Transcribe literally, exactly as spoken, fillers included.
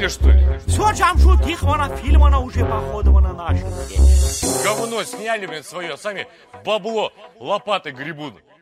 Сняли, что ли? Все, Джамшут, их вона, фильм она уже, походу, вона нашли. Говно сняли, блин, свое, сами бабло лопатой гребут.